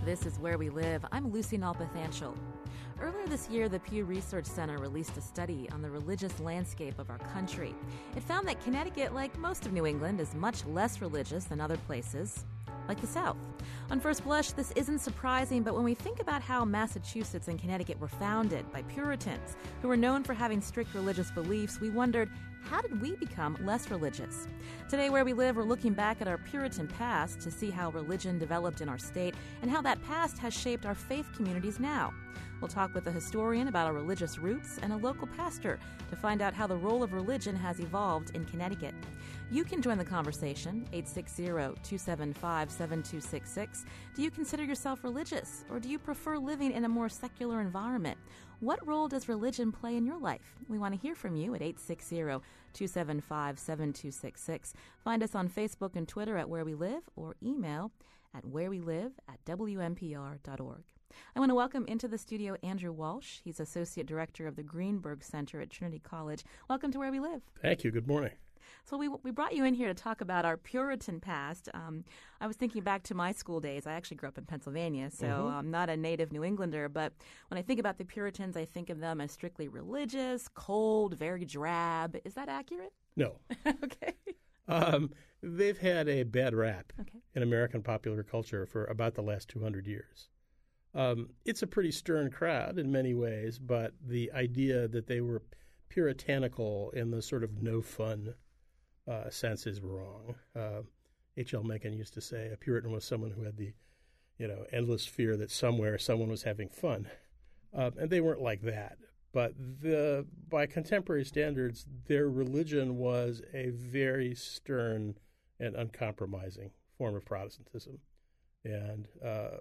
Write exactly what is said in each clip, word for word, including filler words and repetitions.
This is Where We Live. I'm Lucy Nalpathanchel. Earlier this year, the Pew Research Center released a study on the religious landscape of our country. It found that Connecticut, like most of New England, is much less religious than other places, like the South. On first blush, this isn't surprising, but when we think about how Massachusetts and Connecticut were founded by Puritans, who were known for having strict religious beliefs, we wondered, how did we become less religious? Today, Where We Live, we're looking back at our Puritan past to see how religion developed in our state and how that past has shaped our faith communities now. We'll talk with a historian about our religious roots and a local pastor to find out how the role of religion has evolved in Connecticut. You can join the conversation, eight six zero, two seven five, seven two six six. Do you consider yourself religious, or do you prefer living in a more secular environment? What role does religion play in your life? We want to hear from you at eight six zero, two seven five, seven two six six. Find us on Facebook and Twitter at Where We Live, or email at wherewelive at w m p r dot org. I want to welcome into the studio Andrew Walsh. He's Associate Director of the Greenberg Center at Trinity College. Welcome to Where We Live. Thank you. Good morning. So we we brought you in here to talk about our Puritan past. Um, I was thinking back to my school days. I actually grew up in Pennsylvania, so mm-hmm. I'm not a native New Englander. But when I think about the Puritans, I think of them as strictly religious, cold, very drab. Is that accurate? No. Okay. Um, they've had a bad rap okay. in American popular culture for about the last two hundred years. Um, it's a pretty stern crowd in many ways, but the idea that they were puritanical in the sort of no fun uh, sense is wrong. Uh, H L Mencken used to say a Puritan was someone who had the, you know, endless fear that somewhere someone was having fun, uh, and they weren't like that. But the by contemporary standards, their religion was a very stern and uncompromising form of Protestantism, and uh,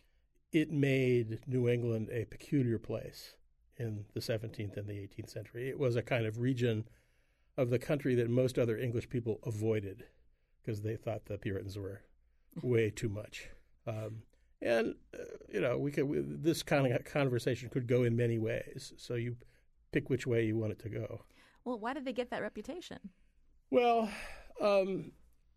it made New England a peculiar place in the seventeenth and the eighteenth century. It was a kind of region of the country that most other English people avoided because they thought the Puritans were way too much. Um, and, uh, you know, we could we, this kind of conversation could go in many ways. So you pick which way you want it to go. Well, why did they get that reputation? Well, um,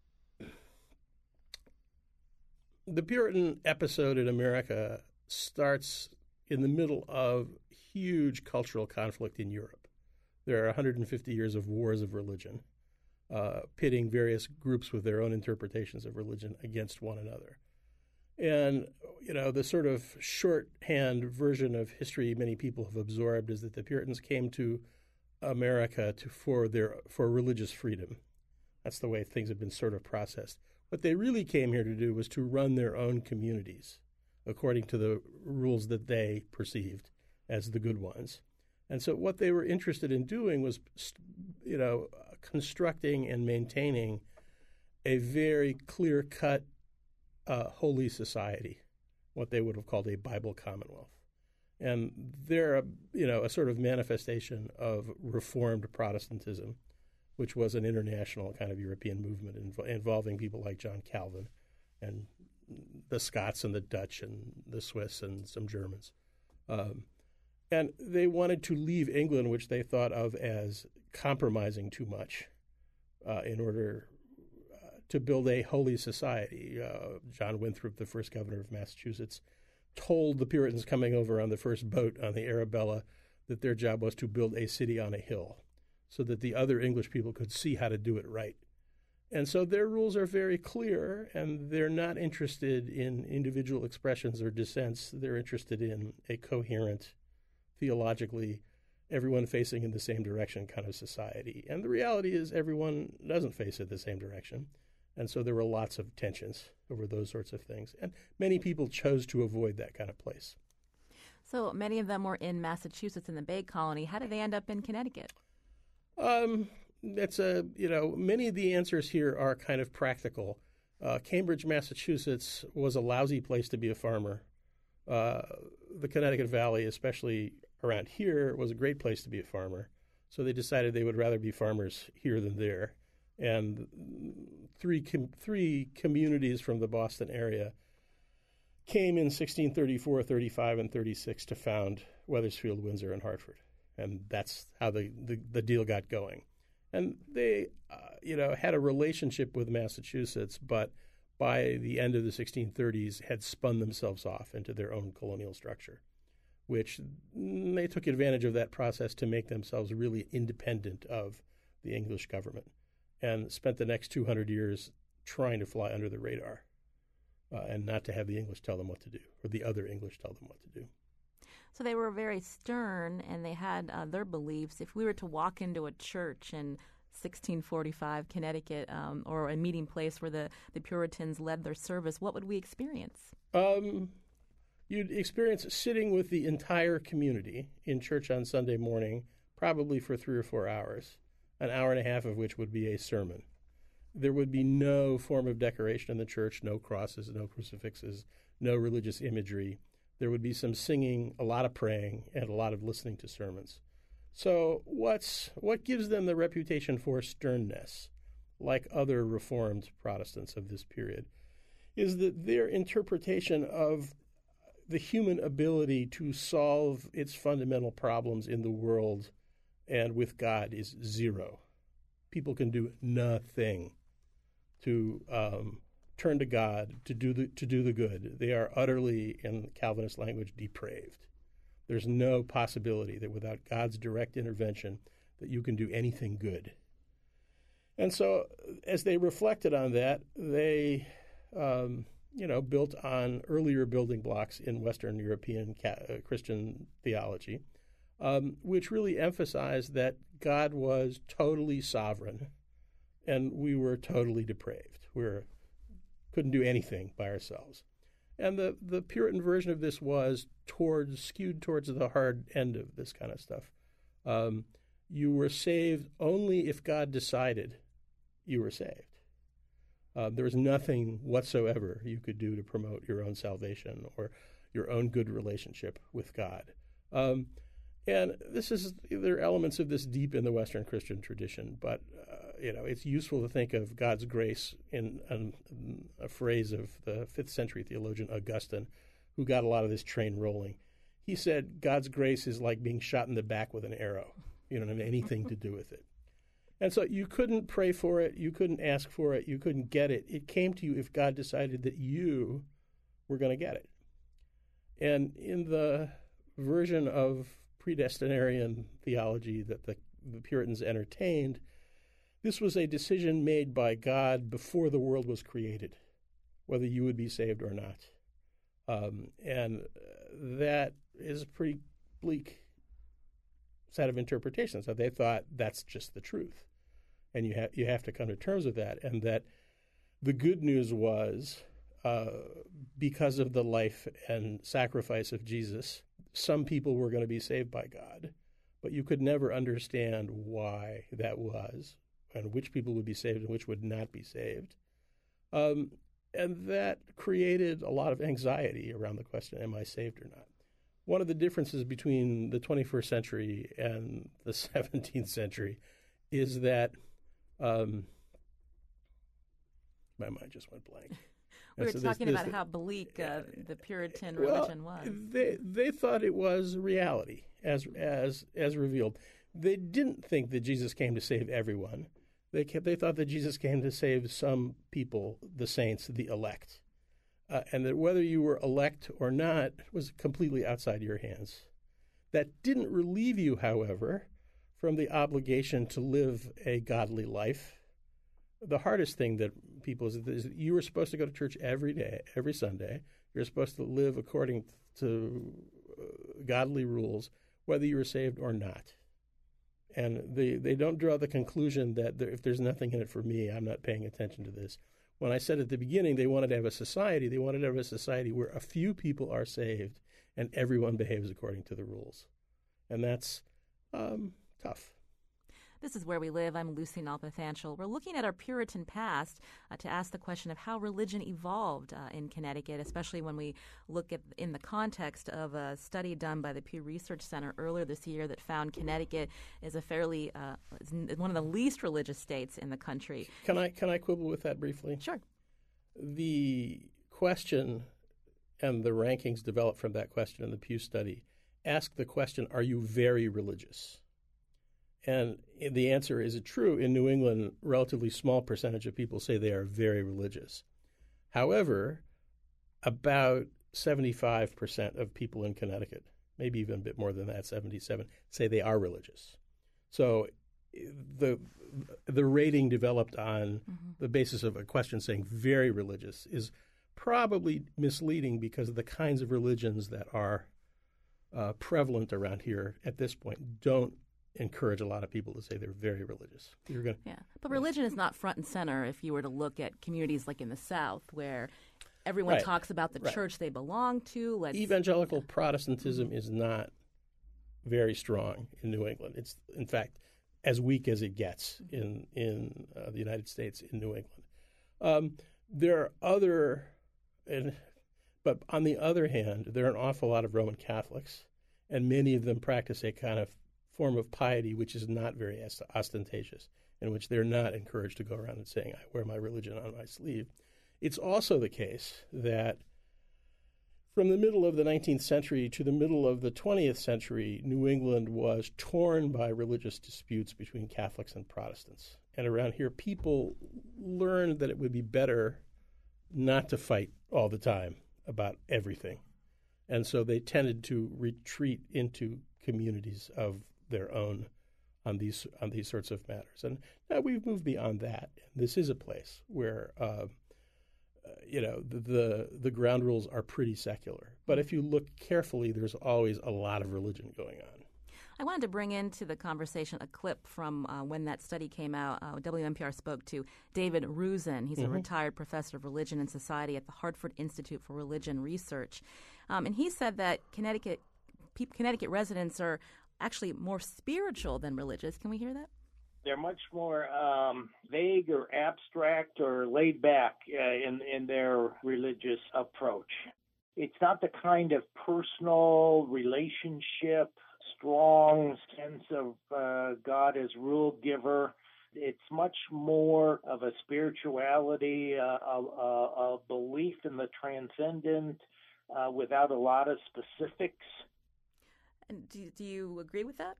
the Puritan episode in America starts in the middle of huge cultural conflict in Europe. There are one hundred fifty years of wars of religion, uh, pitting various groups with their own interpretations of religion against one another. And, you know, the sort of shorthand version of history many people have absorbed is that the Puritans came to America to for their for religious freedom. That's the way things have been sort of processed. What they really came here to do was to run their own communities according to the rules that they perceived as the good ones. And so what they were interested in doing was, you know, constructing and maintaining a very clear-cut uh, holy society, what they would have called a Bible Commonwealth. And they're, a, you know, a sort of manifestation of Reformed Protestantism, which was an international kind of European movement inv- involving people like John Calvin and the Scots and the Dutch and the Swiss and some Germans. Um, and they wanted to leave England, which they thought of as compromising too much uh, in order uh, to build a holy society. Uh, John Winthrop, the first governor of Massachusetts, told the Puritans coming over on the first boat on the Arabella that their job was to build a city on a hill so that the other English people could see how to do it right. And so their rules are very clear, and they're not interested in individual expressions or dissents. They're interested in a coherent, theologically, everyone facing in the same direction kind of society. And the reality is everyone doesn't face in the same direction. And so there were lots of tensions over those sorts of things. And many people chose to avoid that kind of place. So many of them were in Massachusetts in the Bay Colony. How did they end up in Connecticut? Um, it's a, you know, many of the answers here are kind of practical. Uh, Cambridge, Massachusetts was a lousy place to be a farmer. Uh, the Connecticut Valley, especially around here, was a great place to be a farmer. So they decided they would rather be farmers here than there. And three com- three communities from the Boston area came in sixteen thirty-four, thirty-five, and thirty-six to found Wethersfield, Windsor, and Hartford. And that's how the, the, the deal got going. And they, uh, you know, had a relationship with Massachusetts, but by the end of the sixteen thirties, had spun themselves off into their own colonial structure, which they took advantage of that process to make themselves really independent of the English government, and spent the next two hundred years trying to fly under the radar uh, and not to have the English tell them what to do, or the other English tell them what to do. So they were very stern, and they had uh, their beliefs. If we were to walk into a church in sixteen forty-five Connecticut, um, or a meeting place where the, the Puritans led their service, what would we experience? Um, you'd experience sitting with the entire community in church on Sunday morning, probably for three or four hours, an hour and a half of which would be a sermon. There would be no form of decoration in the church, no crosses, no crucifixes, no religious imagery. There would be some singing, a lot of praying, and a lot of listening to sermons. So what's what gives them the reputation for sternness, like other Reformed Protestants of this period, is that their interpretation of the human ability to solve its fundamental problems in the world and with God is zero. People can do nothing to um, turn to God, to do the to do the good. They are utterly, in Calvinist language, depraved. There's no possibility that without God's direct intervention that you can do anything good. And so as they reflected on that, they, um, you know, built on earlier building blocks in Western European ca- uh, Christian theology, um, which really emphasized that God was totally sovereign and we were totally depraved. We were, couldn't do anything by ourselves. And the, the Puritan version of this was towards skewed towards the hard end of this kind of stuff. Um, you were saved only if God decided you were saved. Uh, there was nothing whatsoever you could do to promote your own salvation or your own good relationship with God. Um, and this is there are elements of this deep in the Western Christian tradition, but uh, you know it's useful to think of God's grace in, in a phrase of the fifth century theologian Augustine, who got a lot of this train rolling. He said, God's grace is like being shot in the back with an arrow. You don't have anything to do with it. And so you couldn't pray for it. You couldn't ask for it. You couldn't get it. It came to you if God decided that you were going to get it. And in the version of predestinarian theology that the, the Puritans entertained, this was a decision made by God before the world was created, whether you would be saved or not. Um, and that is a pretty bleak set of interpretations. So they thought that's just the truth. And you, ha- you have to come to terms with that. And that the good news was, uh, because of the life and sacrifice of Jesus, some people were going to be saved by God. But you could never understand why that was, and which people would be saved and which would not be saved. Um, and that created a lot of anxiety around the question, am I saved or not? One of the differences between the twenty-first century and the seventeenth century is that um, my mind just went blank. We were so talking this, about this, how bleak uh, the Puritan well, religion was. They they thought it was reality as as as revealed. They didn't think that Jesus came to save everyone. They kept, they thought that Jesus came to save some people, the saints, the elect. Uh, and that whether you were elect or not was completely outside your hands. That didn't relieve you, however, from the obligation to live a godly life. The hardest thing that people is, is that you were supposed to go to church every day, every Sunday. You're supposed to live according to uh, godly rules, whether you were saved or not. And they, they don't draw the conclusion that there, if there's nothing in it for me, I'm not paying attention to this. When I said at the beginning they wanted to have a society, they wanted to have a society where a few people are saved and everyone behaves according to the rules. And that's um, tough. This is Where We Live. I'm Lucy Nalpathanchel. We're looking at our Puritan past uh, to ask the question of how religion evolved uh, in Connecticut, especially when we look at in the context of a study done by the Pew Research Center earlier this year that found Connecticut is a fairly uh, is one of the least religious states in the country. Can I can I quibble with that briefly? Sure. The question and the rankings developed from that question in the Pew study ask the question, are you very religious? And the answer is it true? In New England, relatively small percentage of people say they are very religious. However, about seventy-five percent of people in Connecticut, maybe even a bit more than that, seventy-seven, say they are religious. So the the rating developed on mm-hmm. the basis of a question saying very religious is probably misleading because of the kinds of religions that are uh, prevalent around here at this point don't encourage a lot of people to say they're very religious. You're gonna, yeah, but religion is not front and center if you were to look at communities like in the South where everyone right. talks about the right. church they belong to. Let's, Evangelical yeah. Protestantism is not very strong in New England. It's, in fact, as weak as it gets in, in uh, the United States, in New England. Um, there are other, and, but on the other hand, there are an awful lot of Roman Catholics, and many of them practice a kind of form of piety which is not very ostentatious, in which they're not encouraged to go around and saying, I wear my religion on my sleeve. It's also the case that from the middle of the nineteenth century to the middle of the twentieth century, New England was torn by religious disputes between Catholics and Protestants. And around here, people learned that it would be better not to fight all the time about everything. And so they tended to retreat into communities of their own on these on these sorts of matters. And now we've moved beyond that. This is a place where uh, uh, you know the, the the ground rules are pretty secular. But if you look carefully, there's always a lot of religion going on. I wanted to bring into the conversation a clip from uh, when that study came out. Uh, W N P R spoke to David Ruzin. He's mm-hmm. a retired professor of religion and society at the Hartford Institute for Religion Research. Um, and he said that Connecticut pe- Connecticut residents are actually more spiritual than religious. Can we hear that? They're much more um, vague or abstract or laid back uh, in, in their religious approach. It's not the kind of personal relationship, strong sense of uh, God as rule giver. It's much more of a spirituality, uh, a, a, a belief in the transcendent uh, without a lot of specifics. And do, do you agree with that?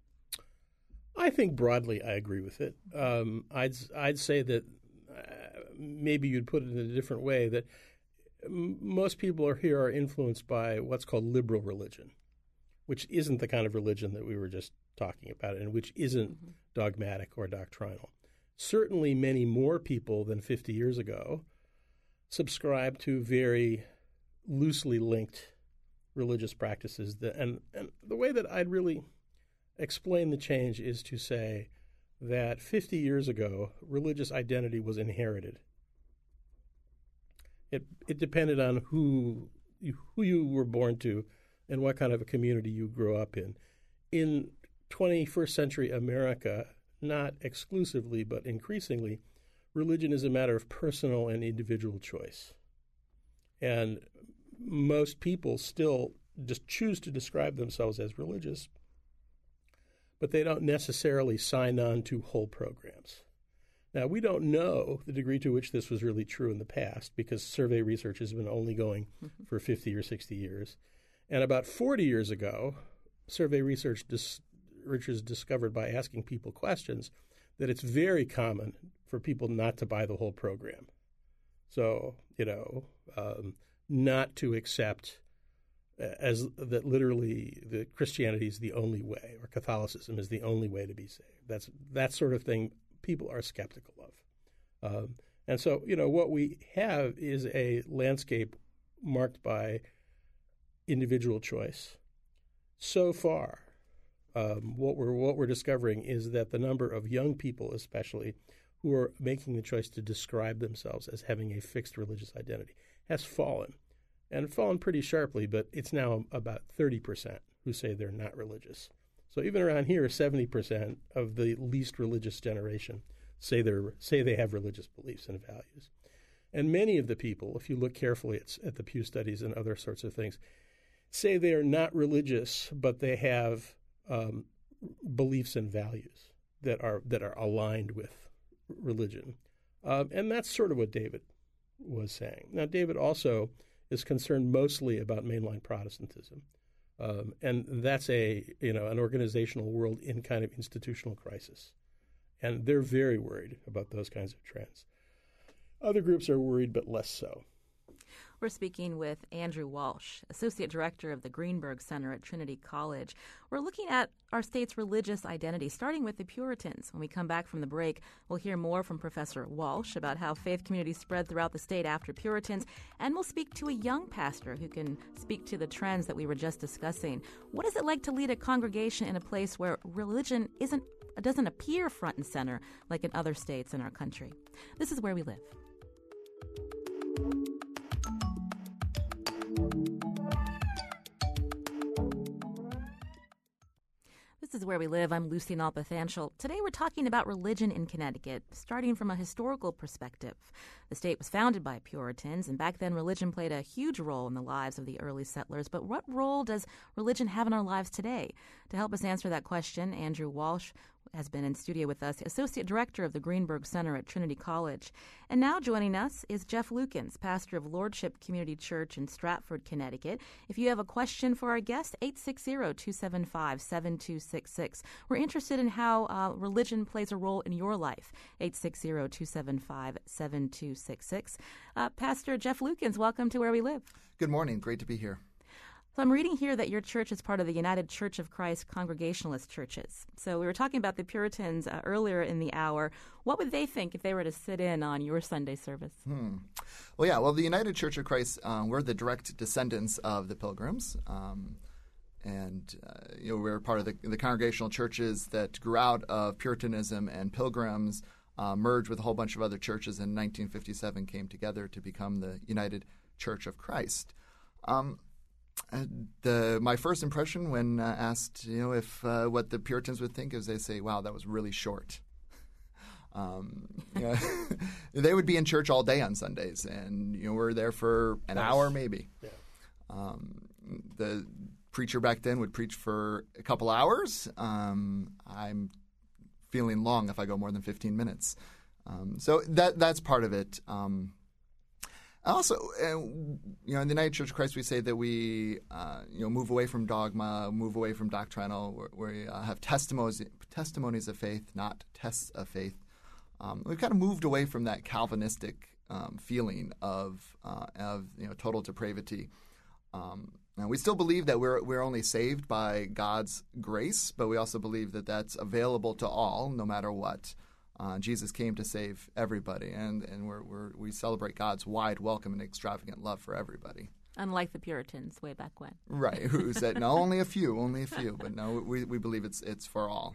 I think broadly I agree with it. Um, I'd I'd say that uh, maybe you'd put it in a different way, that m- most people are here are influenced by what's called liberal religion, which isn't the kind of religion that we were just talking about and which isn't mm-hmm. dogmatic or doctrinal. Certainly many more people than fifty years ago subscribe to very loosely linked religious practices. That, and, and the way that I'd really explain the change is to say that fifty years ago, religious identity was inherited. It it depended on who you, who you were born to and what kind of a community you grew up in. In twenty-first century America, not exclusively but increasingly, religion is a matter of personal and individual choice. And most people still just choose to describe themselves as religious, but they don't necessarily sign on to whole programs. Now, we don't know the degree to which this was really true in the past because survey research has been only going mm-hmm. for fifty or sixty years. And about forty years ago, survey research dis- researchers discovered by asking people questions that it's very common for people not to buy the whole program. So, you know, um, not to accept as that literally that Christianity is the only way or Catholicism is the only way to be saved. That's that sort of thing people are skeptical of. Um, and so, you know, what we have is a landscape marked by individual choice. So far, um, what we're what we're discovering is that the number of young people, especially, who are making the choice to describe themselves as having a fixed religious identity has fallen, and fallen pretty sharply, but it's now about thirty percent who say they're not religious. So even around here, seventy percent of the least religious generation say they're say they have religious beliefs and values. And many of the people, if you look carefully at, at the Pew studies and other sorts of things, say they are not religious, but they have um, beliefs and values that are that are aligned with religion. Um, and that's sort of what David was saying. Now, David also is concerned mostly about mainline Protestantism. Um, and that's a, you know, an organizational world in kind of institutional crisis. And they're very worried about those kinds of trends. Other groups are worried, but less so. We're speaking with Andrew Walsh, Associate Director of the Greenberg Center at Trinity College. We're looking at our state's religious identity, starting with the Puritans. When we come back from the break, we'll hear more from Professor Walsh about how faith communities spread throughout the state after Puritans, and we'll speak to a young pastor who can speak to the trends that we were just discussing. What is it like to lead a congregation in a place where religion isn't doesn't appear front and center like in other states in our country? This is Where We Live. This is Where We Live. I'm Lucy Nalpathanchel. Today we're talking about religion in Connecticut, starting from a historical perspective. The state was founded by Puritans, and back then religion played a huge role in the lives of the early settlers. But what role does religion have in our lives today? To help us answer that question, Andrew Walsh has been in studio with us, Associate Director of the Greenberg Center at Trinity College. And now joining us is Jeff Lukens, pastor of Lordship Community Church in Stratford, Connecticut. If you have a question for our guest, eight six zero, two seven five, seven two six six. We're interested in how uh, religion plays a role in your life, eight six zero, two seven five, seven two six six. Uh, Pastor Jeff Lukens, welcome to Where We Live. Good morning. Great to be here. So I'm reading here that your church is part of the United Church of Christ Congregationalist Churches. So we were talking about the Puritans uh, earlier in the hour. What would they think if they were to sit in on your Sunday service? Hmm. Well, yeah. Well, the United Church of Christ, uh, we're the direct descendants of the Pilgrims. Um, and, uh, you know, we're part of the, the congregational churches that grew out of Puritanism and Pilgrims, uh, merged with a whole bunch of other churches, and in nineteen fifty-seven came together to become the United Church of Christ. Um The my first impression when uh, asked, you know, if uh, what the Puritans would think is they say, "Wow, that was really short." um, you know, they would be in church all day on Sundays, and you know, we're there for an Nice. hour maybe. Yeah. Um, the preacher back then would preach for a couple hours. Um, I'm feeling long if I go more than fifteen minutes. Um, so that that's part of it. Um, Also, uh, you know, in the United Church of Christ, we say that we, uh, you know, move away from dogma, move away from doctrinal. Where we uh, have testimonies, testimonies of faith, not tests of faith. Um, we've kind of moved away from that Calvinistic um, feeling of uh, of you know total depravity. Um, and we still believe that we're we're only saved by God's grace, but we also believe that that's available to all, no matter what. Uh, Jesus came to save everybody, and, and we're, we're, we celebrate God's wide welcome and extravagant love for everybody. Unlike the Puritans way back when. Right, who said, no, only a few, only a few. But no, we, we believe it's it's for all.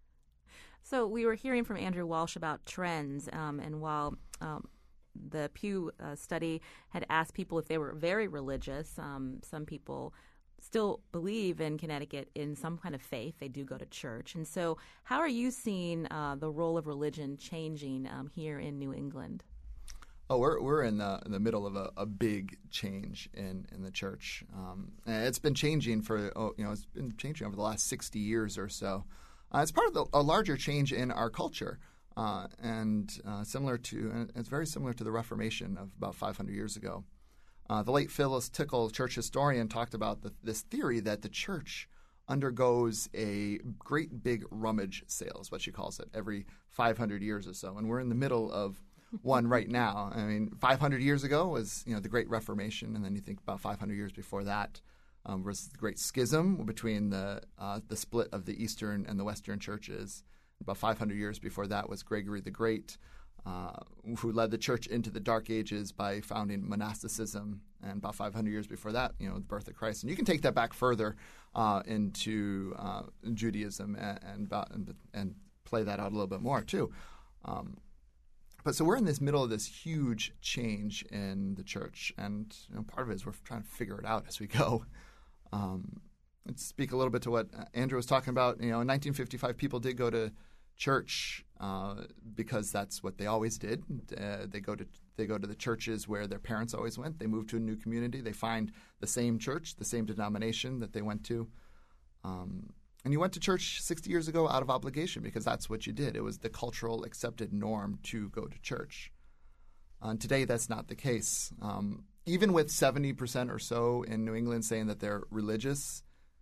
So we were hearing from Andrew Walsh about trends, um, and while um, the Pew uh, study had asked people if they were very religious, um, some people still believe in Connecticut in some kind of faith. They do go to church. And so how are you seeing uh, the role of religion changing um, here in New England? Oh, we're we're in the in the middle of a, a big change in, in the church. Um, and it's been changing for oh, you know it's been changing over the last sixty years or so. Uh, it's part of the, a larger change in our culture, uh, and uh, similar to and it's very similar to the Reformation of about five hundred years ago. Uh, the late Phyllis Tickle, church historian, talked about the, this theory that the church undergoes a great big rummage sale, is what she calls it, every five hundred years or so. And we're in the middle of one right now. I mean, five hundred years ago was you know the Great Reformation, and then you think about five hundred years before that um, was the Great Schism between the uh, the split of the Eastern and the Western churches. About five hundred years before that was Gregory the Great, Uh, who led the church into the Dark Ages by founding monasticism, and about five hundred years before that, you know, the birth of Christ. And you can take that back further uh, into uh, Judaism and, and and and play that out a little bit more too. Um, but so we're in this middle of this huge change in the church, and you know, part of it is we're trying to figure it out as we go. Um, let's speak a little bit to what Andrew was talking about. You know, in nineteen fifty-five, people did go to church uh, because that's what they always did. Uh, they go to they go to the churches where their parents always went. They move to a new community. They find the same church, the same denomination that they went to. Um, and you went to church sixty years ago out of obligation because that's what you did. It was the cultural accepted norm to go to church. Uh, and today that's not the case. Um, even with seventy percent or so in New England saying that they're religious,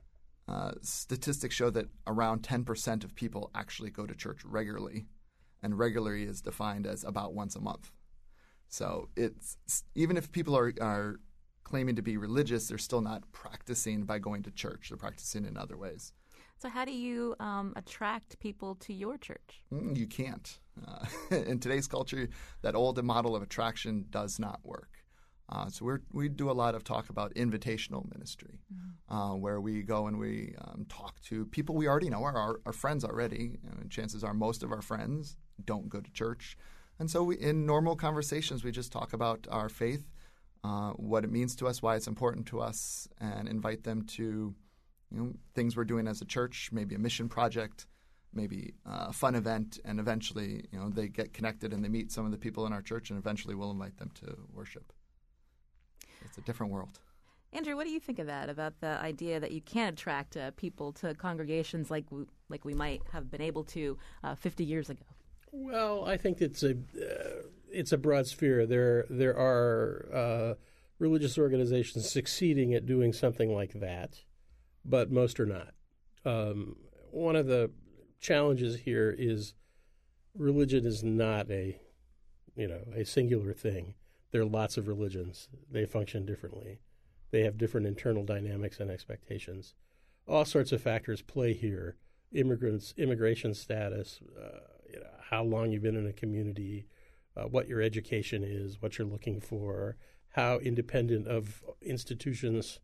Uh, statistics show that around ten percent of people actually go to church regularly, and regularly is defined as about once a month. So it's even if people are, are claiming to be religious, they're still not practicing by going to church. They're practicing in other ways. So how do you um, attract people to your church? Mm, you can't. Uh, in today's culture, that old model of attraction does not work. Uh, so we're, we do a lot of talk about invitational ministry, mm-hmm. uh, where we go and we um, talk to people we already know, are our, our friends already. You know, and chances are most of our friends don't go to church. And so we, in normal conversations, we just talk about our faith, uh, what it means to us, why it's important to us, and invite them to you know, things we're doing as a church, maybe a mission project, maybe a fun event, and eventually you know, they get connected and they meet some of the people in our church, and eventually we'll invite them to worship. It's a different world. Andrew, what do you think of that, about the idea that you can attract uh, people to congregations like we, like we might have been able to uh, fifty years ago? Well, I think it's a uh, it's a broad sphere. There there are uh, religious organizations succeeding at doing something like that, but most are not. Um, one of the challenges here is religion is not a you know a singular thing. There are lots of religions. They function differently. They have different internal dynamics and expectations. All sorts of factors play here. Immigrants, immigration status, uh, you know, how long you've been in a community, uh, what your education is, what you're looking for, how independent of institutions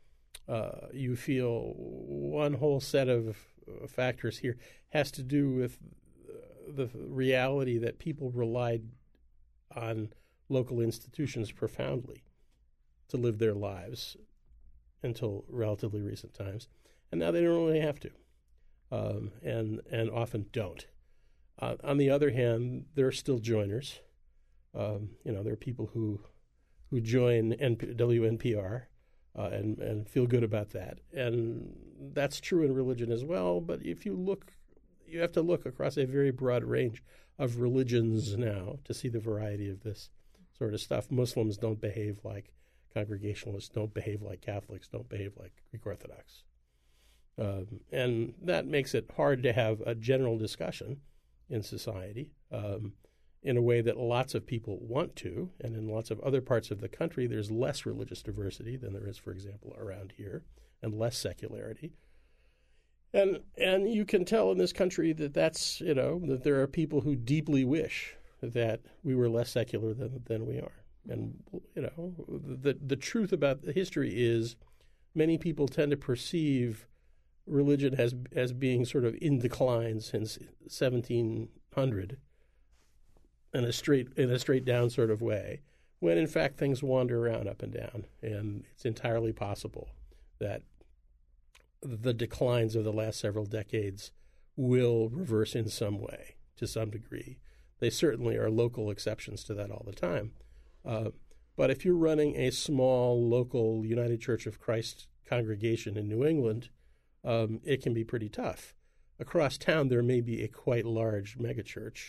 uh, you feel. One whole set of uh, factors here has to do with the reality that people relied on local institutions profoundly to live their lives until relatively recent times. And now they don't really have to, um, and, and often don't. Uh, on the other hand, there are still joiners. Um, you know, there are people who who join N P- W N P R uh, and, and feel good about that. And that's true in religion as well. But if you look, you have to look across a very broad range of religions now to see the variety of this sort of stuff. Muslims don't behave like Congregationalists, don't behave like Catholics, don't behave like Greek Orthodox. Um, and that makes it hard to have a general discussion in society um, in a way that lots of people want to. And in lots of other parts of the country, there's less religious diversity than there is, for example, around here, and less secularity. And and you can tell in this country that that's, you know, that there are people who deeply wish that we were less secular than than we are. And, you know, the the truth about the history is many people tend to perceive religion as as being sort of in decline since seventeen hundred in a straight in a straight down sort of way, when in fact things wander around up and down. And it's entirely possible that the declines of the last several decades will reverse in some way, to some degree. They certainly are local exceptions to that all the time. Uh, but if you're running a small local United Church of Christ congregation in New England, um, it can be pretty tough. Across town, there may be a quite large megachurch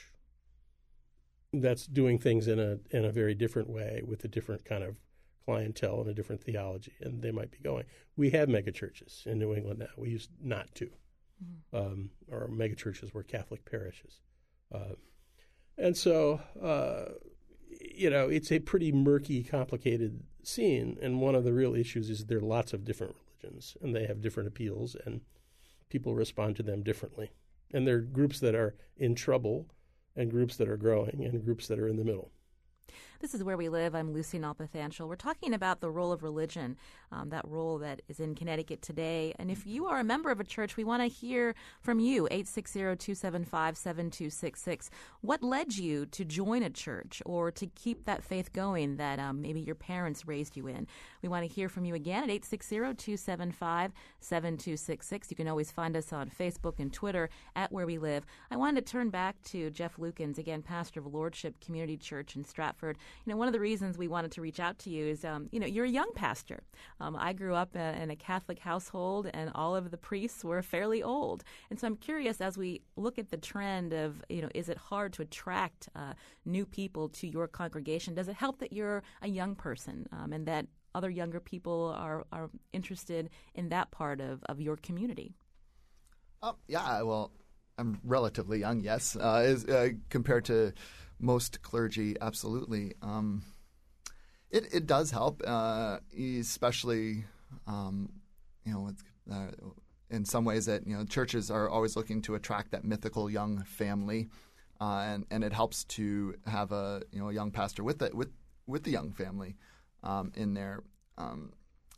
that's doing things in a in a very different way with a different kind of clientele and a different theology, and they might be going. We have megachurches in New England now. We used not to. Mm-hmm. Um, or megachurches were Catholic parishes. Uh, and so, uh, you know, it's a pretty murky, complicated scene, and one of the real issues is there are lots of different religions, and they have different appeals, and people respond to them differently. And there are groups that are in trouble, and groups that are growing, and groups that are in the middle. This is Where We Live. I'm Lucy Nalpathanchel. We're talking about the role of religion, um, that role that is in Connecticut today. And if you are a member of a church, we want to hear from you, eight six zero, two seven five, seven two six six. What led you to join a church or to keep that faith going that um, maybe your parents raised you in? We want to hear from you again at eight six zero, two seven five, seven two six six. You can always find us on Facebook and Twitter at Where We Live. I wanted to turn back to Jeff Lukens, again, pastor of Lordship Community Church in Stratford. You know, one of the reasons we wanted to reach out to you is, um, you know, you're a young pastor. Um, I grew up in a Catholic household, and all of the priests were fairly old. And so I'm curious, as we look at the trend of, you know, is it hard to attract uh, new people to your congregation? Does it help that you're a young person um, and that other younger people are, are interested in that part of, of your community? Oh, yeah, well, I'm relatively young, yes, uh, as, uh, compared to most clergy, absolutely. Um, It it does help, uh, especially um, you know with, uh, in some ways that you know churches are always looking to attract that mythical young family, uh, and and it helps to have a you know a young pastor with the, with with the young family um, in there. Um,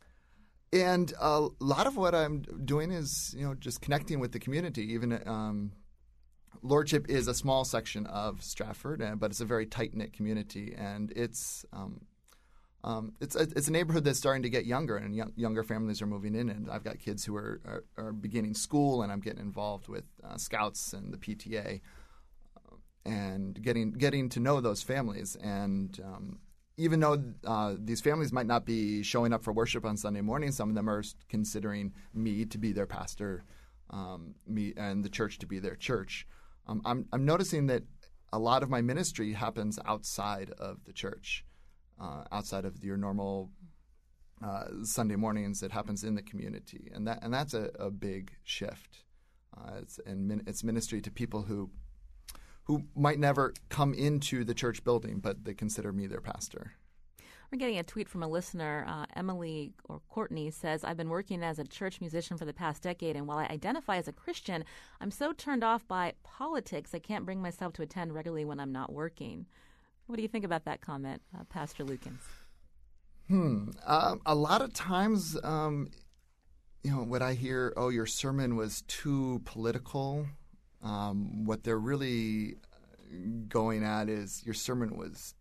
and a lot of what I'm doing is you know just connecting with the community. Even um, Lordship is a small section of Stratford, but it's a very tight-knit community, and it's um, um, it's a, it's a neighborhood that's starting to get younger, and young, younger families are moving in. And I've got kids who are, are, are beginning school, and I'm getting involved with uh, Scouts and the P T A, uh, and getting getting to know those families. And um, even though uh, these families might not be showing up for worship on Sunday morning, some of them are considering me to be their pastor, um, me and the church to be their church. Um, I'm, I'm noticing that a lot of my ministry happens outside of the church, uh, outside of your normal uh, Sunday mornings. It happens in the community, and that and that's a, a big shift. Uh, it's and min, it's ministry to people who who might never come into the church building, but they consider me their pastor. We're getting a tweet from a listener. Uh, Emily or Courtney says, I've been working as a church musician for the past decade, and while I identify as a Christian, I'm so turned off by politics I can't bring myself to attend regularly when I'm not working. What do you think about that comment, uh, Pastor Lukens? Hmm. Um, a lot of times, um, you know, when I hear, oh, your sermon was too political, um, what they're really going at is your sermon was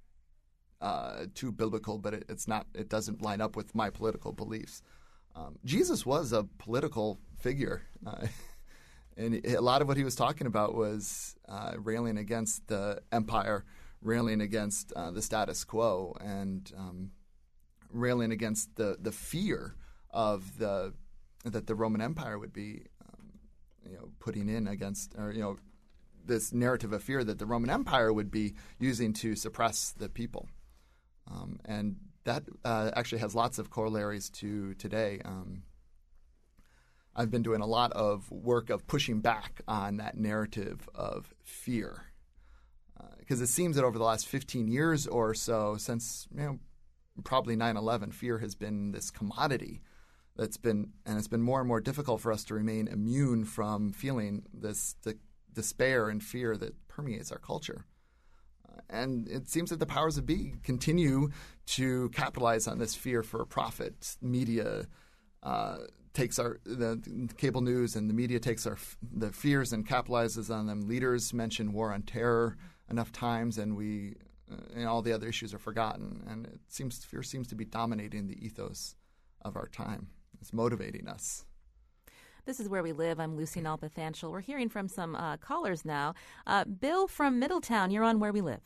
Uh, too biblical, but it, it's not. It doesn't line up with my political beliefs. Um, Jesus was a political figure, uh, and a lot of what he was talking about was uh, railing against the empire, railing against uh, the status quo, and um, railing against the, the fear of the that the Roman Empire would be, um, you know, putting in against, or you know, this narrative of fear that the Roman Empire would be using to suppress the people. Um, and that uh, actually has lots of corollaries to today. Um, I've been doing a lot of work of pushing back on that narrative of fear, because uh, it seems that over the last fifteen years or so, since you know probably nine eleven, fear has been this commodity that's been, and it's been more and more difficult for us to remain immune from feeling this the despair and fear that permeates our culture. And it seems that the powers that be continue to capitalize on this fear for profit. Media uh, takes our the cable news and the media takes our the fears and capitalizes on them. Leaders mention war on terror enough times, and we uh, and all the other issues are forgotten. And it seems fear seems to be dominating the ethos of our time. It's motivating us. This is Where We Live. I'm Lucy Nalpathanchel. We're hearing from some uh, callers now. Uh, Bill from Middletown, you're on Where We Live.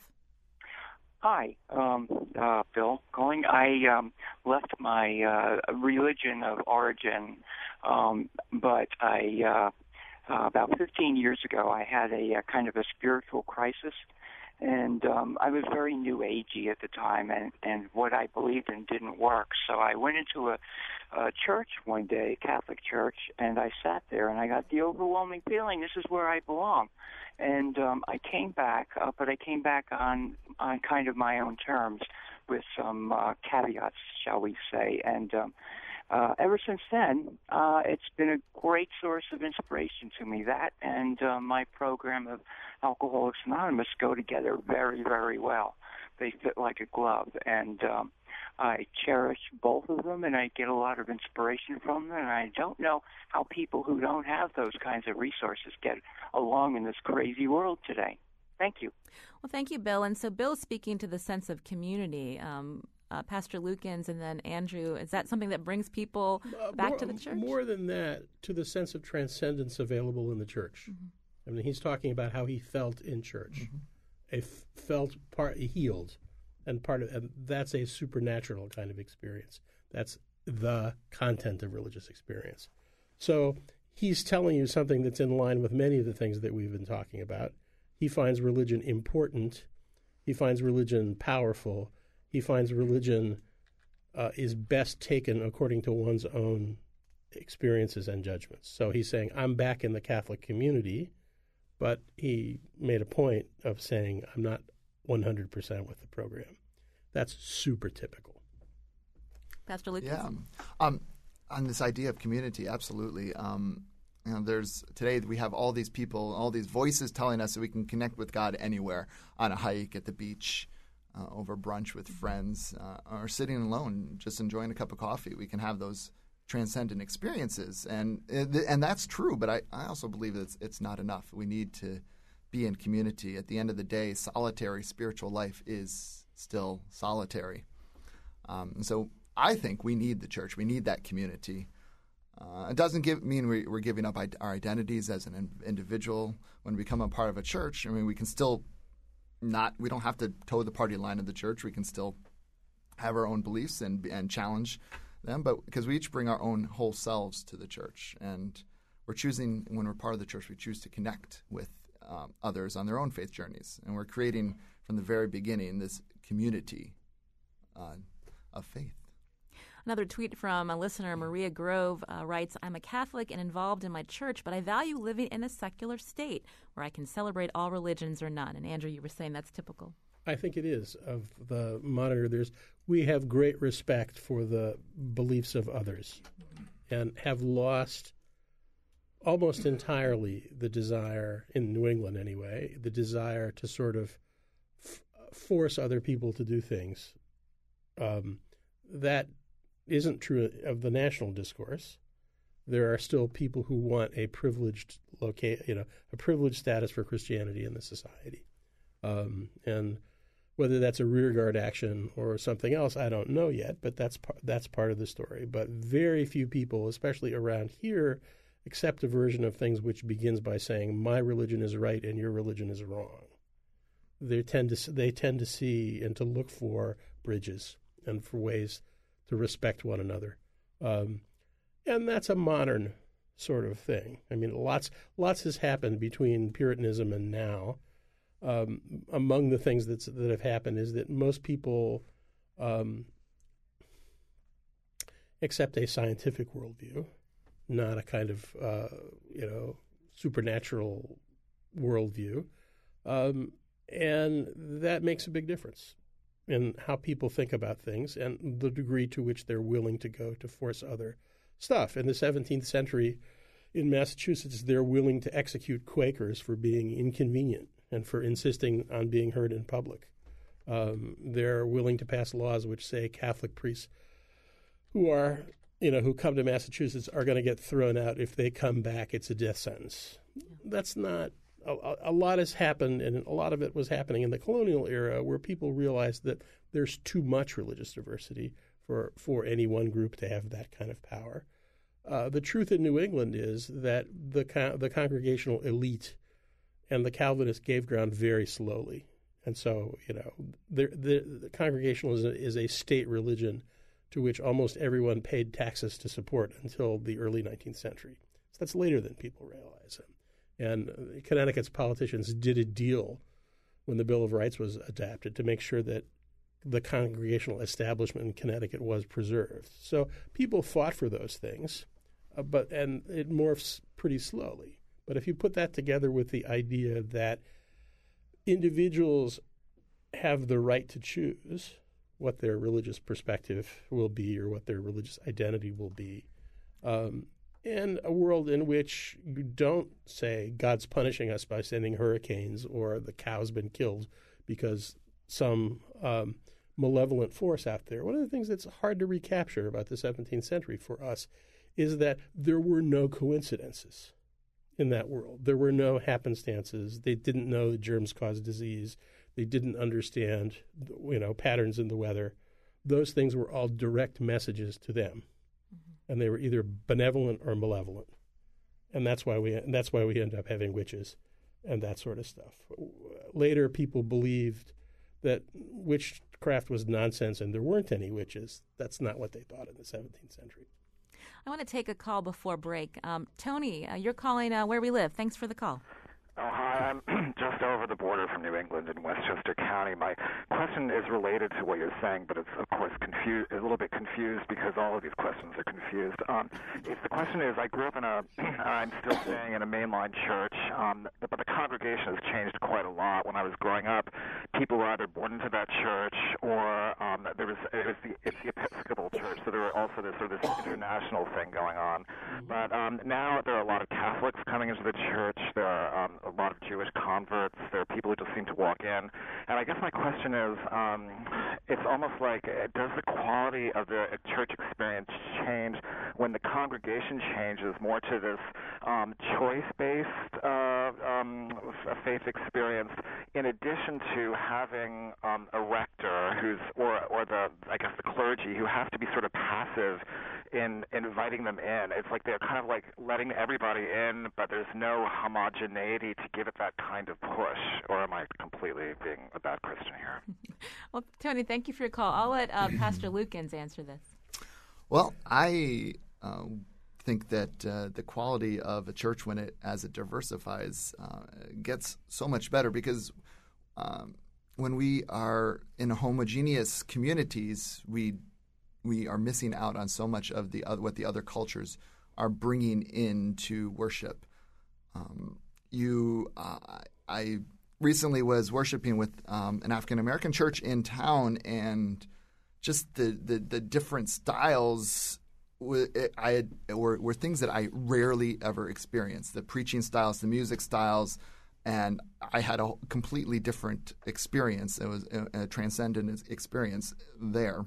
Hi, um, uh, Bill calling. I um, left my uh, religion of origin, um, but I uh, uh, about fifteen years ago I had a, a kind of a spiritual crisis, and um, I was very New Agey at the time, and, and what I believed in didn't work. So I went into a, a church one day, a Catholic church, and I sat there, and I got the overwhelming feeling this is where I belong. And um, I came back, uh, but I came back on, on kind of my own terms with some uh, caveats, shall we say. And um, uh, ever since then, uh, it's been a great source of inspiration to me. That and uh, my program of Alcoholics Anonymous go together very, very well. They fit like a glove. And um, I cherish both of them, and I get a lot of inspiration from them. And I don't know how people who don't have those kinds of resources get along in this crazy world today. Thank you. Well, thank you, Bill. And so Bill's speaking to the sense of community. Um, uh, Pastor Lukens and then Andrew, is that something that brings people uh, back more, to the church? More than that, to the sense of transcendence available in the church. Mm-hmm. I mean, he's talking about how he felt in church. Mm-hmm. A f- felt part healed. And part of and that's a supernatural kind of experience. That's the content of religious experience. So he's telling you something that's in line with many of the things that we've been talking about. He finds religion important. He finds religion powerful. He finds religion uh, is best taken according to one's own experiences and judgments. So he's saying, I'm back in the Catholic community, but he made a point of saying, I'm not one hundred percent with the program. That's super typical. Pastor Lucas? Yeah. Um, on this idea of community, absolutely. Um, you know, there's today we have all these people, all these voices telling us that we can connect with God anywhere, on a hike, at the beach, uh, over brunch with friends, uh, or sitting alone, just enjoying a cup of coffee. We can have those transcendent experiences, and and that's true. But I, I also believe that it's, it's not enough. We need to be in community. At the end of the day, solitary spiritual life is still solitary. Um, and so I think we need the church. We need that community. Uh, it doesn't give, mean we, we're giving up our identities as an in, individual when we become a part of a church. I mean, we can still not – we don't have to toe the party line of the church. We can still have our own beliefs and and challenge them, but because we each bring our own whole selves to the church. And we're choosing – when we're part of the church, we choose to connect with um, others on their own faith journeys. And we're creating from the very beginning this community uh, of faith. Another tweet from a listener, Maria Grove, uh, writes, I'm a Catholic and involved in my church, but I value living in a secular state where I can celebrate all religions or none. And Andrew, you were saying that's typical. I think it is of the monitor. There's we have great respect for the beliefs of others and have lost almost entirely the desire, in New England anyway, the desire to sort of f- force other people to do things. Um, that isn't true of the national discourse. There are still people who want a privileged loca- you know, a privileged status for Christianity in the society. Um, and whether that's a rearguard action or something else, I don't know yet, but that's par- that's part of the story. But very few people, especially around here, accept a version of things which begins by saying, my religion is right and your religion is wrong. They tend to they tend to see and to look for bridges and for ways to respect one another. Um, and that's a modern sort of thing. I mean, lots lots has happened between Puritanism and now. Um, among the things that's, that have happened is that most people um, accept a scientific worldview, not a kind of, uh, you know, supernatural worldview. Um, and that makes a big difference in how people think about things and the degree to which they're willing to go to force other stuff. In the seventeenth century in Massachusetts, they're willing to execute Quakers for being inconvenient and for insisting on being heard in public. Um, they're willing to pass laws which say Catholic priests who are, you know, who come to Massachusetts are going to get thrown out. If they come back, it's a death sentence. That's not a, a lot has happened, and a lot of it was happening in the colonial era, where people realized that there's too much religious diversity for for any one group to have that kind of power. Uh, the truth in New England is that the con- the congregational elite and the Calvinists gave ground very slowly. And so, you know, the, the, the Congregationalism is a state religion to which almost everyone paid taxes to support until the early nineteenth century. So that's later than people realize. And Connecticut's politicians did a deal when the Bill of Rights was adopted to make sure that the congregational establishment in Connecticut was preserved. So people fought for those things, uh, but and it morphs pretty slowly. But if you put that together with the idea that individuals have the right to choose what their religious perspective will be or what their religious identity will be, um, and a world in which you don't say God's punishing us by sending hurricanes or the cow's been killed because some um, malevolent force out there. One of the things that's hard to recapture about the seventeenth century for us is that there were no coincidences in that world. There were no happenstances. They didn't know that germs cause disease. They didn't understand, you know, patterns in the weather. Those things were all direct messages to them, mm-hmm. and they were either benevolent or malevolent. And that's why we and that's why we end up having witches and that sort of stuff. Later, people believed that witchcraft was nonsense and there weren't any witches. That's not what they thought in the seventeenth century. I want to take a call before break. Um, Tony, uh, you're calling uh, where we live. Thanks for the call. Oh, hi. I'm just over the border from New England in Westchester County. My question is related to what you're saying, but it's, of course, confused, a little bit confused because all of these questions are confused. Um, if the question is, I grew up in a, I'm still staying in a mainline church. um, but the congregation has changed quite a lot. When I was growing up, people were either born into that church or um, there was it was the it's the Episcopal Church, so there were also this sort of this international thing going on. But um, now there are a lot of Catholics coming into the church. There are um, a lot of Jewish converts. There are people who just seem to walk in. And I guess my question is, um, it's almost like, uh, does the quality of the church experience change when the congregation changes more to this um, choice-based uh, um, faith experience, in addition to having um, a rector who's, or or the I guess the clergy who have to be sort of passive in inviting them in? It's like they're kind of like letting everybody in, but there's no homogeneity to give it that kind of push. Or am I completely being a bad Christian here? Well, Tony, thank you for your call. I'll let uh, Pastor Lukens answer this. Well, I uh, think that uh, the quality of a church, when it as it diversifies, uh, gets so much better because um, when we are in homogeneous communities, we we are missing out on so much of the uh, what the other cultures are bringing into worship. Um, you, uh, I recently was worshiping with um, an African American church in town, and just the the, the different styles I had, were, were things that I rarely ever experienced. The preaching styles, the music styles, and I had a completely different experience. It was a, a transcendent experience there.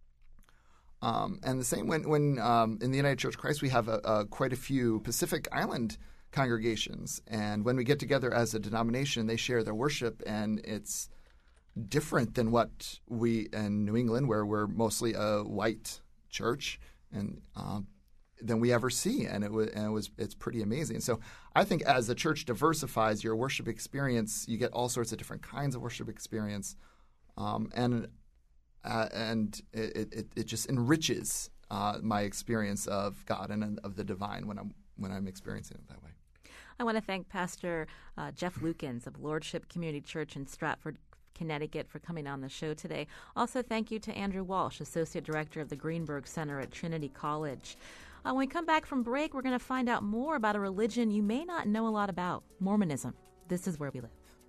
Um, and the same when, when um, in the United Church of Christ, we have a, a, quite a few Pacific Island congregations. And when we get together as a denomination, they share their worship, and it's different than what we in New England, where we're mostly a white church, and um, than we ever see. And it was, and it was, it's pretty amazing. So I think as the church diversifies your worship experience, you get all sorts of different kinds of worship experience, um, and uh, and it, it it just enriches uh, my experience of God and of the divine when I'm when I'm experiencing it that way. I want to thank Pastor uh, Jeff Lukens of Lordship Community Church in Stratford, Connecticut, for coming on the show today. Also, thank you to Andrew Walsh, Associate Director of the Greenberg Center at Trinity College. Uh, when we come back from break, we're going to find out more about a religion you may not know a lot about, Mormonism. This is Where We Live.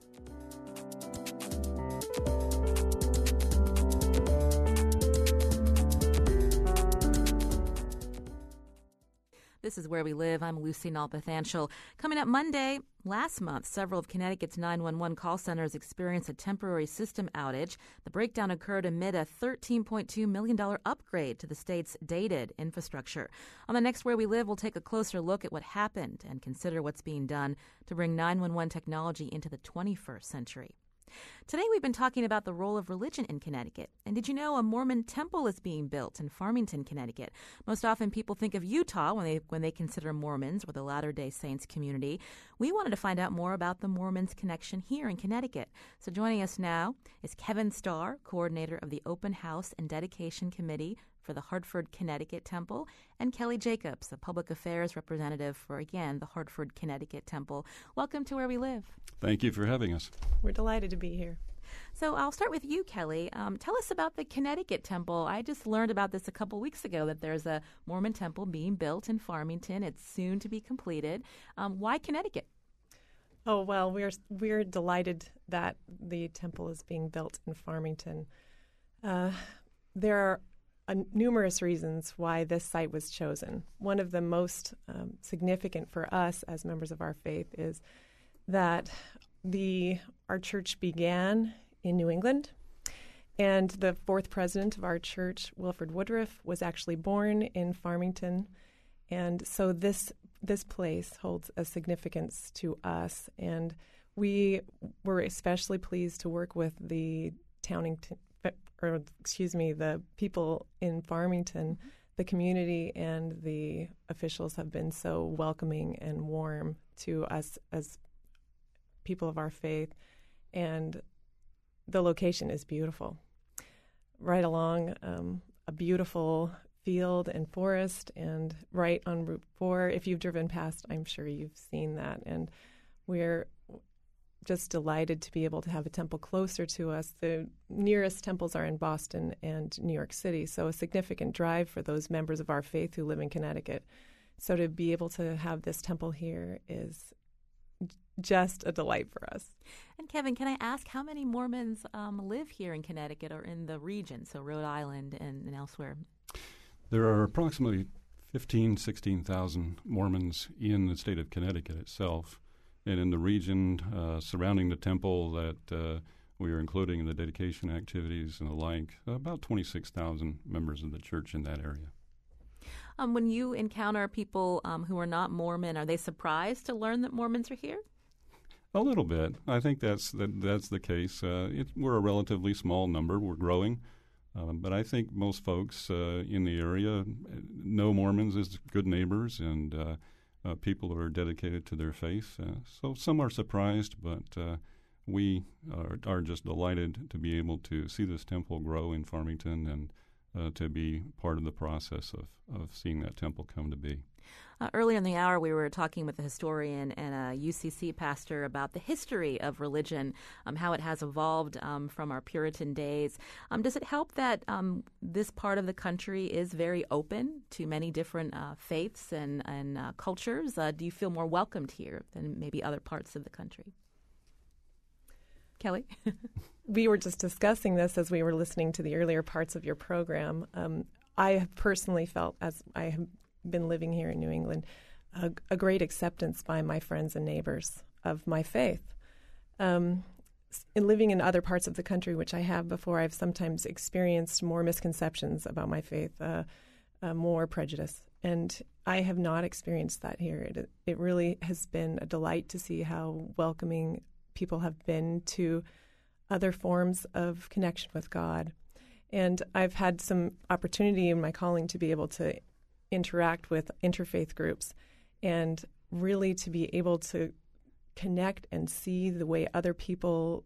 This is Where We Live. I'm Lucy Nalpathanchel. Coming up Monday, last month, several of Connecticut's nine one one call centers experienced a temporary system outage. The breakdown occurred amid a thirteen point two million dollars upgrade to the state's dated infrastructure. On the next Where We Live, we'll take a closer look at what happened and consider what's being done to bring nine one one technology into the twenty-first century. Today we've been talking about the role of religion in Connecticut. And did you know a Mormon temple is being built in Farmington, Connecticut? Most often people think of Utah when they when they consider Mormons or the Latter-day Saints community. We wanted to find out more about the Mormons' connection here in Connecticut. So joining us now is Kevin Starr, coordinator of the Open House and Dedication Committee for the Hartford, Connecticut Temple, and Kelly Jacobs, the public affairs representative for, again, the Hartford, Connecticut Temple. Welcome to Where We Live. Thank you for having us. We're delighted to be here. So I'll start with you, Kelly. Um, tell us about the Connecticut Temple. I just learned about this a couple weeks ago, that there's a Mormon temple being built in Farmington. It's soon to be completed. Um, why Connecticut? Oh, well, we're we're delighted that the temple is being built in Farmington. Uh, there are uh, numerous reasons why this site was chosen. One of the most um, significant for us as members of our faith is that the our church began in New England, and the fourth president of our church, Wilford Woodruff, was actually born in Farmington, and so this this place holds a significance to us, and we were especially pleased to work with the Townington, or excuse me, the people in Farmington. The community and the officials have been so welcoming and warm to us as people of our faith, and the location is beautiful. Right along um, a beautiful field and forest, and right on Route four. If you've driven past, I'm sure you've seen that, and we're just delighted to be able to have a temple closer to us. The nearest temples are in Boston and New York City, so a significant drive for those members of our faith who live in Connecticut. So to be able to have this temple here is just a delight for us. And Kevin, can I ask how many Mormons um, live here in Connecticut or in the region, so Rhode Island and, and elsewhere? There are approximately fifteen, sixteen thousand Mormons in the state of Connecticut itself, and in the region uh, surrounding the temple that uh, we are including in the dedication activities and the like, about twenty-six thousand members of the church in that area. Um, when you encounter people um, who are not Mormon, are they surprised to learn that Mormons are here? A little bit. I think that's that, that's the case. Uh, it, we're a relatively small number. We're growing. Uh, but I think most folks uh, in the area know Mormons as good neighbors and uh, uh, people who are dedicated to their faith. Uh, so some are surprised, but uh, we are, are just delighted to be able to see this temple grow in Farmington and uh, to be part of the process of, of seeing that temple come to be. Uh, earlier in the hour, we were talking with a historian and a U C C pastor about the history of religion, um, how it has evolved um, from our Puritan days. Um, does it help that um, this part of the country is very open to many different uh, faiths and, and uh, cultures? Uh, do you feel more welcomed here than maybe other parts of the country? Kelly? We were just discussing this as we were listening to the earlier parts of your program. Um, I have personally felt, as I have been living here in New England, a, a great acceptance by my friends and neighbors of my faith. Um, in living in other parts of the country, which I have before, I've sometimes experienced more misconceptions about my faith, uh, uh, more prejudice. And I have not experienced that here. It, it really has been a delight to see how welcoming people have been to other forms of connection with God. And I've had some opportunity in my calling to be able to interact with interfaith groups and really to be able to connect and see the way other people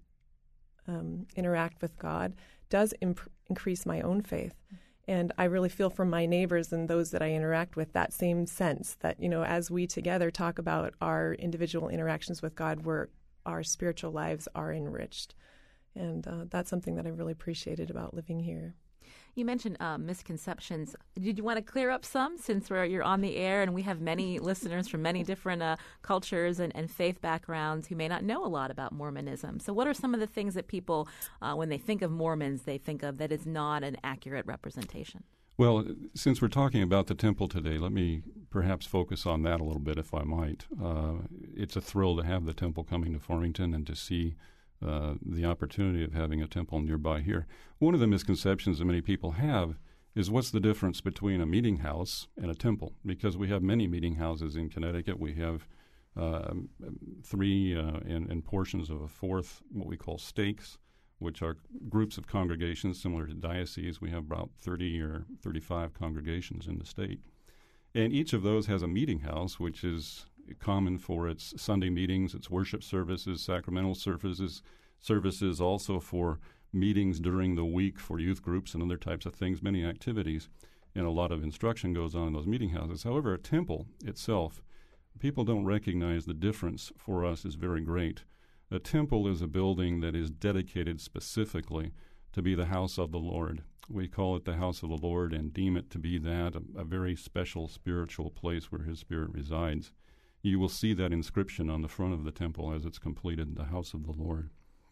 um, interact with God does imp- increase my own faith. And I really feel from my neighbors and those that I interact with that same sense that, you know, as we together talk about our individual interactions with God, we're, our spiritual lives are enriched. And uh, that's something that I really appreciated about living here. You mentioned uh, misconceptions. Did you want to clear up some, since we're, you're on the air and we have many listeners from many different uh, cultures and, and faith backgrounds who may not know a lot about Mormonism? So what are some of the things that people, uh, when they think of Mormons, they think of that is not an accurate representation? Well, since we're talking about the temple today, let me perhaps focus on that a little bit, if I might. Uh, it's a thrill to have the temple coming to Farmington and to see Uh, the opportunity of having a temple nearby here. One of the misconceptions that many people have is what's the difference between a meeting house and a temple? Because we have many meeting houses in Connecticut. We have uh, three uh, and, and portions of a fourth, what we call stakes, which are groups of congregations similar to dioceses. We have about thirty or thirty-five congregations in the state. And each of those has a meeting house, which is common for its Sunday meetings, its worship services, sacramental services, services also for meetings during the week for youth groups and other types of things, many activities, and a lot of instruction goes on in those meeting houses. However, a temple itself, people don't recognize the difference for us is very great. A temple is a building that is dedicated specifically to be the house of the Lord. We call it the house of the Lord and deem it to be that, a, a very special spiritual place where His Spirit resides. You will see that inscription on the front of the temple as it's completed, the house of the Lord.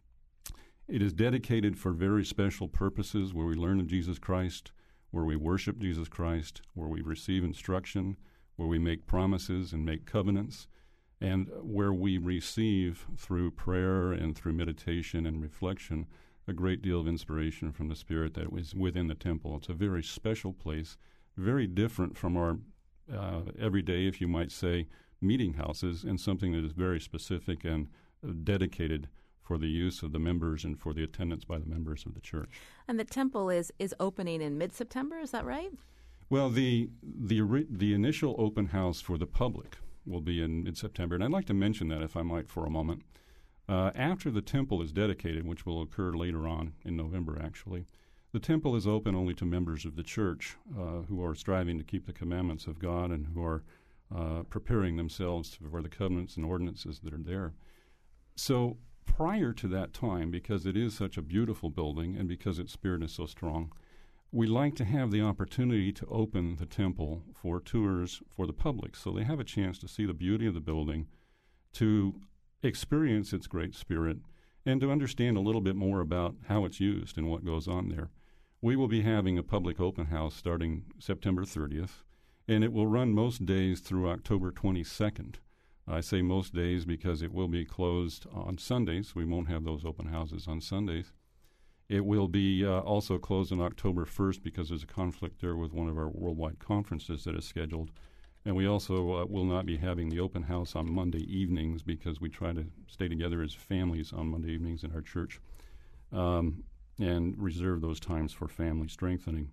It is dedicated for very special purposes where we learn of Jesus Christ, where we worship Jesus Christ, where we receive instruction, where we make promises and make covenants, and where we receive through prayer and through meditation and reflection a great deal of inspiration from the Spirit that was within the temple. It's a very special place, very different from our uh, everyday, if you might say, meeting houses, and something that is very specific and uh, dedicated for the use of the members and for the attendance by the members of the church. And the temple is is opening in mid-September, is that right? Well, the the the initial open house for the public will be in mid-September, and I'd like to mention that, if I might, for a moment. Uh, after the temple is dedicated, which will occur later on in November, actually, the temple is open only to members of the church uh, who are striving to keep the commandments of God and who are Uh, preparing themselves for the covenants and ordinances that are there. So prior to that time, because it is such a beautiful building and because its spirit is so strong, we like to have the opportunity to open the temple for tours for the public, so they have a chance to see the beauty of the building, to experience its Great Spirit and to understand a little bit more about how it's used and what goes on there. We will be having a public open house starting September thirtieth, and it will run most days through October twenty-second. I say most days because it will be closed on Sundays. We won't have those open houses on Sundays. It will be uh, also closed on October first because there's a conflict there with one of our worldwide conferences that is scheduled. And we also uh, will not be having the open house on Monday evenings because we try to stay together as families on Monday evenings in our church um, and reserve those times for family strengthening.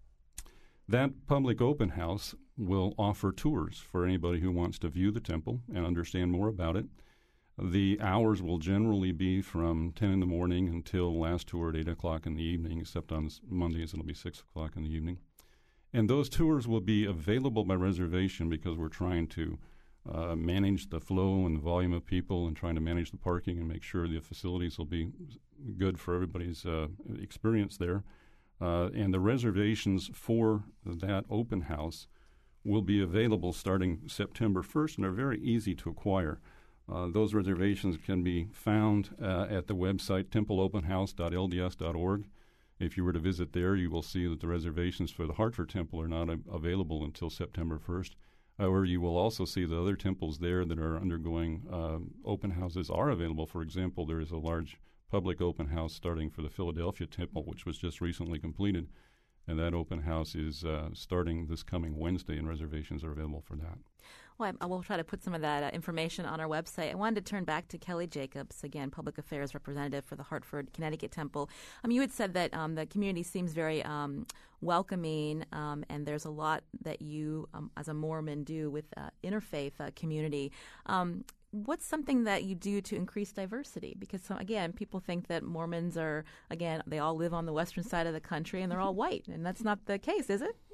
That public open house will offer tours for anybody who wants to view the temple and understand more about it. The hours will generally be from ten in the morning until last tour at eight o'clock in the evening, except on Mondays it'll be six o'clock in the evening. And those tours will be available by reservation because we're trying to uh, manage the flow and the volume of people and trying to manage the parking and make sure the facilities will be good for everybody's uh, experience there. Uh, and the reservations for that open house will be available starting September first and are very easy to acquire. Uh, those reservations can be found uh, at the website temple open house dot l d s dot org. If you were to visit there, you will see that the reservations for the Hartford Temple are not a- available until September first. However, you will also see the other temples there that are undergoing uh, open houses are available. For example, there is a large public open house starting for the Philadelphia Temple, which was just recently completed, and that open house is uh, starting this coming Wednesday, and reservations are available for that. Well, I, I will try to put some of that uh, information on our website. I wanted to turn back to Kelly Jacobs, again, Public Affairs Representative for the Hartford, Connecticut Temple. Um, you had said that um, the community seems very um, welcoming, um, and there's a lot that you, um, as a Mormon, do with uh, interfaith uh, community. Um, what's something that you do to increase diversity? Because, so, again, people think that Mormons are, again, they all live on the western side of the country and they're all white, and that's not the case, is it?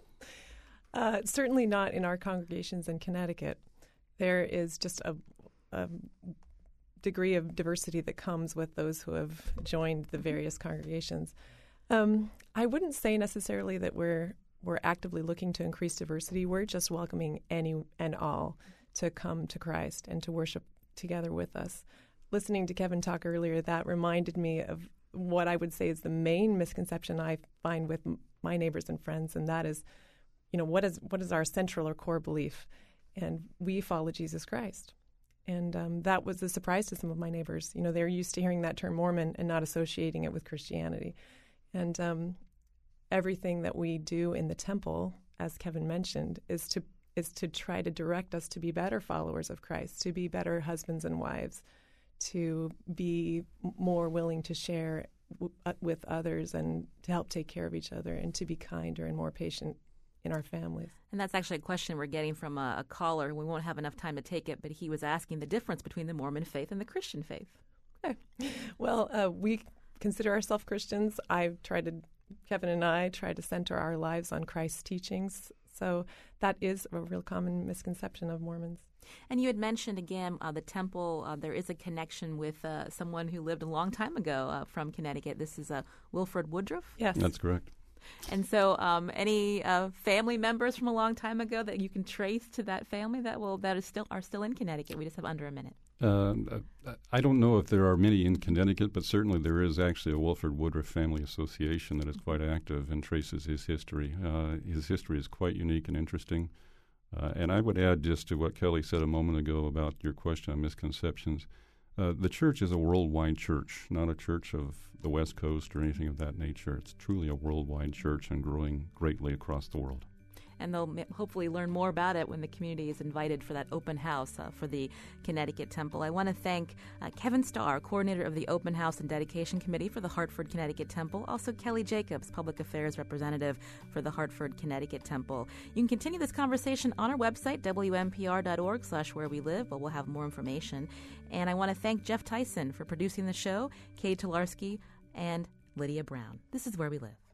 Uh, certainly not in our congregations in Connecticut. There is just a, a degree of diversity that comes with those who have joined the various congregations. Um, I wouldn't say necessarily that we're we're actively looking to increase diversity. We're just welcoming any and all to come to Christ and to worship together with us. Listening to Kevin talk earlier, that reminded me of what I would say is the main misconception I find with m- my neighbors and friends, and that is, you know, what is what is our central or core belief? And we follow Jesus Christ. And um, that was a surprise to some of my neighbors. You know, they're used to hearing that term Mormon and not associating it with Christianity. And um, everything that we do in the temple, as Kevin mentioned, is to is to try to direct us to be better followers of Christ, to be better husbands and wives, to be more willing to share w- uh, with others and to help take care of each other, and to be kinder and more patient in our families. And that's actually a question we're getting from a, a caller. We won't have enough time to take it, but he was asking the difference between the Mormon faith and the Christian faith. Okay. Well, uh, we consider ourselves Christians. I've tried to, Kevin and I try to center our lives on Christ's teachings. So that is a real common misconception of Mormons. And you had mentioned, again, uh, the temple, uh, there is a connection with uh, someone who lived a long time ago uh, from Connecticut. This is uh, Wilford Woodruff? Yes. That's correct. And so um, any uh, family members from a long time ago that you can trace to that family that will that is still are still in Connecticut? We just have under a minute. Uh, I don't know if there are many in Connecticut, but certainly there is actually a Wilford Woodruff Family Association that is quite active and traces his history. Uh, his history is quite unique and interesting. Uh, and I would add just to what Kelly said a moment ago about your question on misconceptions. Uh, the church is a worldwide church, not a church of the West Coast or anything of that nature. It's truly a worldwide church and growing greatly across the world. And they'll hopefully learn more about it when the community is invited for that open house uh, for the Connecticut Temple. I want to thank uh, Kevin Starr, coordinator of the Open House and Dedication Committee for the Hartford, Connecticut Temple. Also, Kelly Jacobs, Public Affairs Representative for the Hartford, Connecticut Temple. You can continue this conversation on our website, w m p r dot org slash where we live, but we'll have more information. And I want to thank Jeff Tyson for producing the show, Kay Tolarski, and Lydia Brown. This is Where We Live.